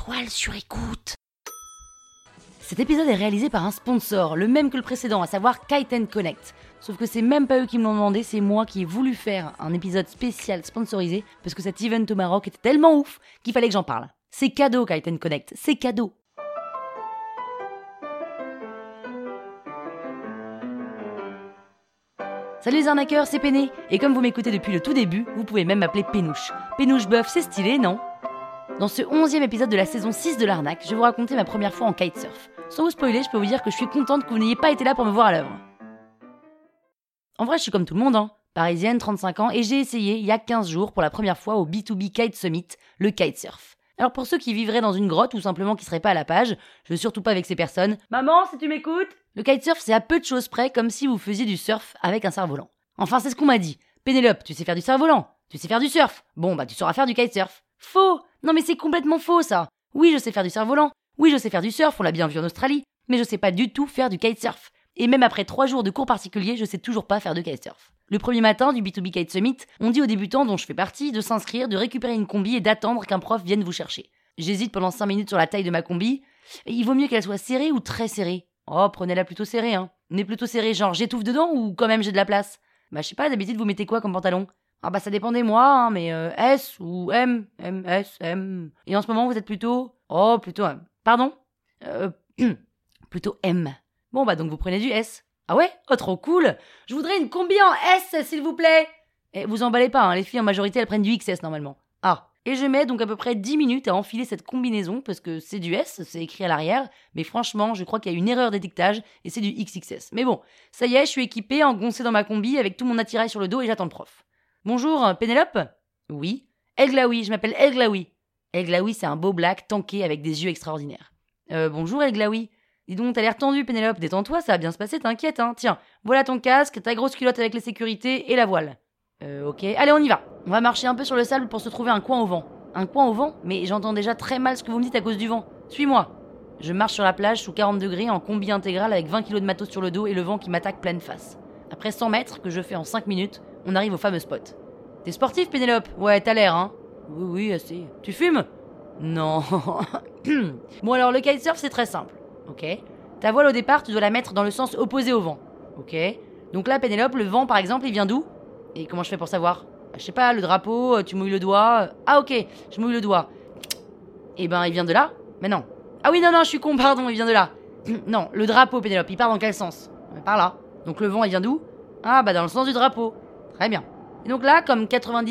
toile sur écoute. Cet épisode est réalisé par un sponsor, le même que le précédent, à savoir Kite & Connect. Sauf que c'est même pas eux qui me l'ont demandé, c'est moi qui ai voulu faire un épisode spécial sponsorisé parce que cet event au Maroc était tellement ouf qu'il fallait que j'en parle. C'est cadeau Kite & Connect, c'est cadeau. Salut les arnaqueurs, c'est Péné, et comme vous m'écoutez depuis le tout début, vous pouvez même m'appeler Pénouche. Pénouche Boeuf, c'est stylé, non ? Dans ce 11e épisode de la saison 6 de l'arnaque, je vais vous raconter ma première fois en kitesurf. Sans vous spoiler, je peux vous dire que je suis contente que vous n'ayez pas été là pour me voir à l'œuvre. En vrai, je suis comme tout le monde, parisienne, 35 ans, et j'ai essayé il y a 15 jours pour la première fois au B2B Kite Summit, le kitesurf. Alors pour ceux qui vivraient dans une grotte ou simplement qui seraient pas à la page, je veux surtout pas avec ces personnes. Maman, si tu m'écoutes, le kitesurf c'est à peu de choses près comme si vous faisiez du surf avec un cerf-volant. Enfin, c'est ce qu'on m'a dit. Pénélope, tu sais faire du cerf-volant, tu sais faire du surf. Bon, tu sauras faire du kitesurf. Faux! Non mais c'est complètement faux ça. Oui, je sais faire du cerf-volant. Oui, je sais faire du surf, on l'a bien vu en Australie. Mais je sais pas du tout faire du kitesurf. Et même après 3 jours de cours particuliers, je sais toujours pas faire de kitesurf. Le premier matin du B2B Kite Summit, on dit aux débutants dont je fais partie de s'inscrire, de récupérer une combi et d'attendre qu'un prof vienne vous chercher. J'hésite pendant 5 minutes sur la taille de ma combi. Et il vaut mieux qu'elle soit serrée ou très serrée. Oh, prenez-la plutôt serrée, Mais plutôt serrée, genre j'étouffe dedans ou quand même j'ai de la place? Je sais pas, d'habitude vous mettez quoi comme pantalon? Ça dépend des mois, mais S ou M, S, M. Et en ce moment vous êtes plutôt... Oh, plutôt M. Pardon? Plutôt M. Bon donc vous prenez du S. Ah ouais? Oh trop cool! Je voudrais une combi en S s'il vous plaît! Et vous emballez pas, les filles en majorité elles prennent du XS normalement. Ah. Et je mets donc à peu près 10 minutes à enfiler cette combinaison parce que c'est du S, c'est écrit à l'arrière, mais franchement je crois qu'il y a une erreur d'étiquetage et c'est du XXS. Mais bon, ça y est, je suis équipée, engoncée dans ma combi avec tout mon attirail sur le dos et j'attends le prof. Bonjour, Pénélope? Oui. El Glaoui, je m'appelle El Glaoui. El Glaoui c'est un beau black tanké avec des yeux extraordinaires. Bonjour El Glaoui. Dis donc, t'as l'air tendu, Pénélope, détends-toi, ça va bien se passer, t'inquiète, Tiens, voilà ton casque, ta grosse culotte avec les sécurités et la voile. Ok. Allez, on y va. On va marcher un peu sur le sable pour se trouver un coin au vent. Un coin au vent? Mais j'entends déjà très mal ce que vous me dites à cause du vent. Suis-moi. Je marche sur la plage sous 40 degrés en combi intégrale avec 20 kilos de matos sur le dos et le vent qui m'attaque pleine face. Après 100 mètres, que je fais en 5 minutes, on arrive au fameux spot. T'es sportif, Pénélope? Ouais, t'as l'air, Oui, assez. Tu fumes? Non. Bon alors, le kitesurf, c'est très simple. Ok. Ta voile au départ, tu dois la mettre dans le sens opposé au vent. Ok. Donc là, Pénélope, le vent par exemple, il vient d'où? Et comment je fais pour savoir? Je sais pas, le drapeau, tu mouilles le doigt. Ah ok, je mouille le doigt. Il vient de là? Mais non. Ah oui, non, je suis con, pardon, il vient de là. Non, le drapeau, Pénélope, il part dans quel sens? Par là. Donc le vent, il vient d'où? Ah dans le sens du drapeau. Très bien. Et donc là, comme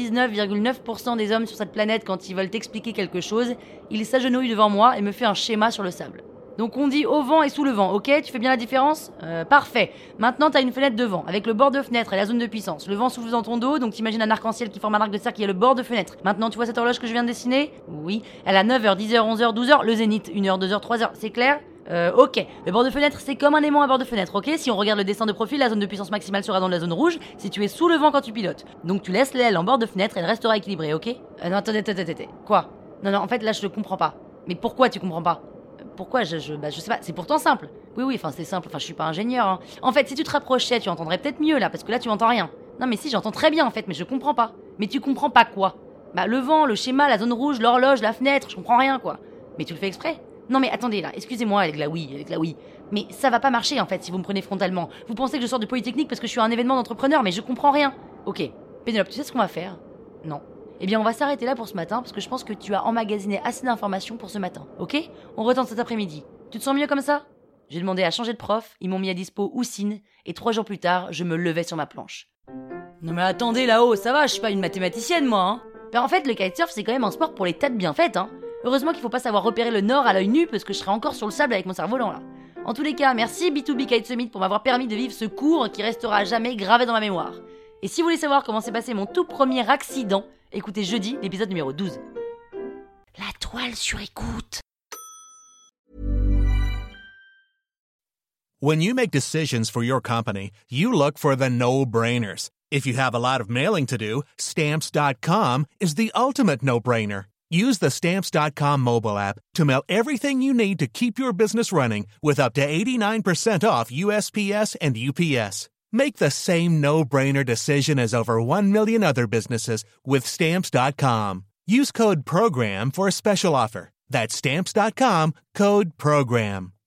99,9% des hommes sur cette planète, quand ils veulent t'expliquer quelque chose, ils s'agenouillent devant moi et me fait un schéma sur le sable. Donc on dit au vent et sous le vent, ok? Tu fais bien la différence? Parfait. Maintenant t'as une fenêtre devant, avec le bord de fenêtre et la zone de puissance. Le vent souffle dans ton dos, donc t'imagines un arc-en-ciel qui forme un arc de cercle qui est le bord de fenêtre. Maintenant tu vois cette horloge que je viens de dessiner? Oui. Elle a 9h, 10h, 11h, 12h, le zénith. 1h, 2h, 3h, c'est clair? Ok. Le bord de fenêtre, c'est comme un aimant à bord de fenêtre, ok? Si on regarde le dessin de profil, la zone de puissance maximale sera dans la zone rouge, si tu es sous le vent quand tu pilotes. Donc tu laisses l'aile en bord de fenêtre, elle restera équilibrée, ok? Non, attendez. Quoi? Non, en fait là je comprends pas. Mais pourquoi tu comprends pas? Pourquoi je sais pas, c'est pourtant simple. Oui, c'est simple, je suis pas ingénieur. En fait, si tu te rapprochais, tu entendrais peut-être mieux là, parce que là tu entends rien. Non mais si, j'entends très bien en fait, mais je comprends pas. Mais tu comprends pas quoi? Le vent, le schéma, la zone rouge, l'horloge, la fenêtre, je comprends rien quoi. Mais tu le fais exprès? Non mais attendez là, excusez-moi, elle est glaoui. Mais ça va pas marcher en fait si vous me prenez frontalement. Vous pensez que je sors de Polytechnique parce que je suis un événement d'entrepreneur, mais je comprends rien. Ok, Pénélope, tu sais ce qu'on va faire? Non. Eh bien, on va s'arrêter là pour ce matin parce que je pense que tu as emmagasiné assez d'informations pour ce matin, ok? On retente cet après-midi. Tu te sens mieux comme ça? J'ai demandé à changer de prof, ils m'ont mis à dispo Houssine, et 3 jours plus tard, je me levais sur ma planche. Non mais attendez là-haut, ça va, je suis pas une mathématicienne moi, En fait, le kitesurf c'est quand même un sport pour les têtes bien faites, Heureusement qu'il faut pas savoir repérer le nord à l'œil nu parce que je serais encore sur le sable avec mon cerf-volant là. En tous les cas, merci B2B Kite Summit pour m'avoir permis de vivre ce cours qui restera à jamais gravé dans ma mémoire. Et si vous voulez savoir comment s'est passé mon tout premier accident, écoutez jeudi l'épisode numéro 12. La toile sur écoute. When you make decisions for your company, you look for the no-brainers. If you have a lot of mailing to do, Stamps.com is the ultimate no-brainer. Use the Stamps.com mobile app to mail everything you need to keep your business running with up to 89% off USPS and UPS. Make the same no-brainer decision as over 1 million other businesses with Stamps.com. Use code PROGRAM for a special offer. That's Stamps.com, code PROGRAM.